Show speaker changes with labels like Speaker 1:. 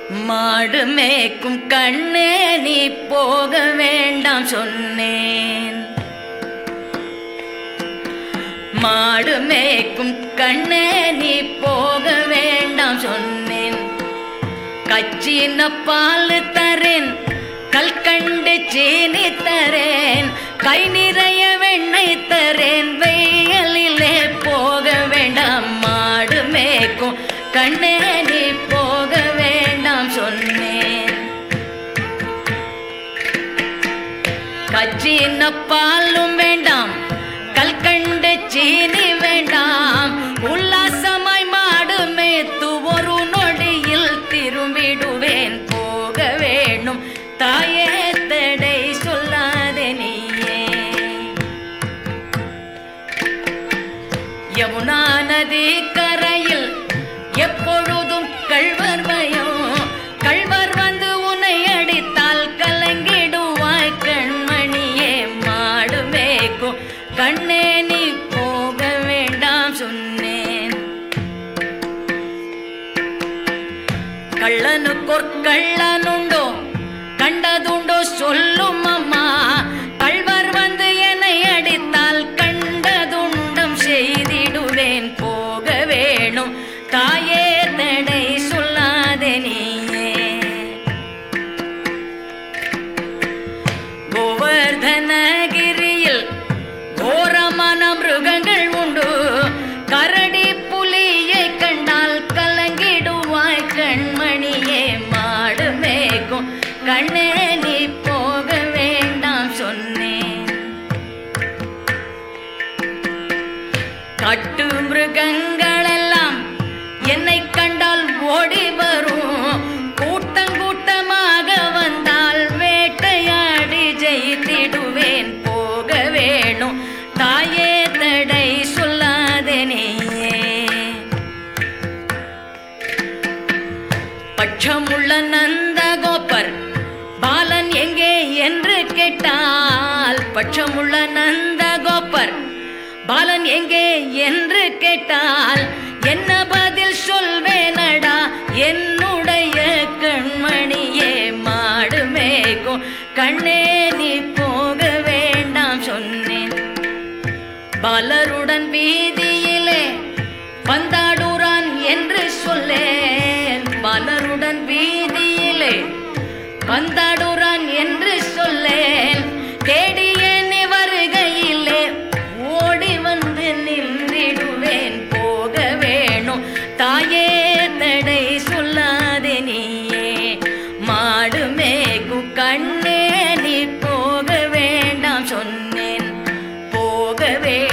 Speaker 1: மாடு மேய்க்கும் கண்ணே நீ போக வேண்டாம் சொன்னேன். மாடு மேய்க்கும் கண்ணே நீ போக வேண்டாம் சொன்னேன். கச்சின பால் தரேன், கல்கண்டு சீனி தரேன், கை நிறைய வெண்ணெய் தரேன், வெயிலிலே போக வேண்டாம். மாடு மேய்க்கும் கண்ணே நீ போக வேண்டாம் சொன்னேன். கச்சின பாலும் வேண்டாம், கல்கண்டு சீனி வேண்டாம், உல்லாசமாய் மாடு மேய்த்து ஒரு நொடியில் திரும்பிடுவேன். போக வேணும் தாயே தடை சொல்லாதே நீயே. யமுனா நதி கரையில் எப்பொழுதும் கள்வர் பயம், கள்வர் வந்து உன்னை அடித்தால் கலங்கிடுவாய் கண்மணியே. மாடு மேய்க்கும் கண்ணே நீ போக வேண்டாம் சொன்னேன். கள்ளனுக்கொர் கள்ளனுண்டோ கண்டதுண்டோ சொல்லும் அம்மா, கள்வர் வந்து என்னை அடித்தால் கண்டதுண்டம் செய்திடுவேன். போக வேணும் தாயே தடை சொல்லாதே நீயே. கோவர்தனகிரியில் கோரமான மிருகங்கள் உண்டு, கரடி புலியை கண்டால் கலங்கிடுவாய் கண்மணியே. மாடு மேய்க்கும் கண்ணே நீ போக வேண்டாம் சொன்னேன். கட்டு மிருகங்களெல்லாம் என்னை கண்டால் ஓடி வரும், கூட்டங்கூட்டமாக வந்தால் வேட்டையாடி ஜெயித்திடுவேன். போக வேணும் தாயே தடை சொல்லாதே நீயே. பட்சமுள்ள நந்தகோபர் பாலன் எங்கே என்று கேட்டால், பட்சமுள்ள நந்தகோபர் பாலன் எங்கே என்று கேட்டால் என்ன பதில் சொல்வேனடா என்னுடைய கண்மணியே. மாடு மேய்க்கும் கண்ணே நீ போக வேண்டாம் சொன்னேன். பாலருடன் வீதியிலே பந்தாடுறான் என்று சொல்லேன், பாலருடன் வீதியிலே பந்தாடுறான் என்று சொல்லேன். தேடிய நீ வருகையிலே ஓடி வந்து நின்றிடுவேன். போக வேணும் தாயே தடை சொல்லாதே நீயே. மாடு மேய்க்கும் கண்ணே நீ போக வேண்டாம் சொன்னேன். போக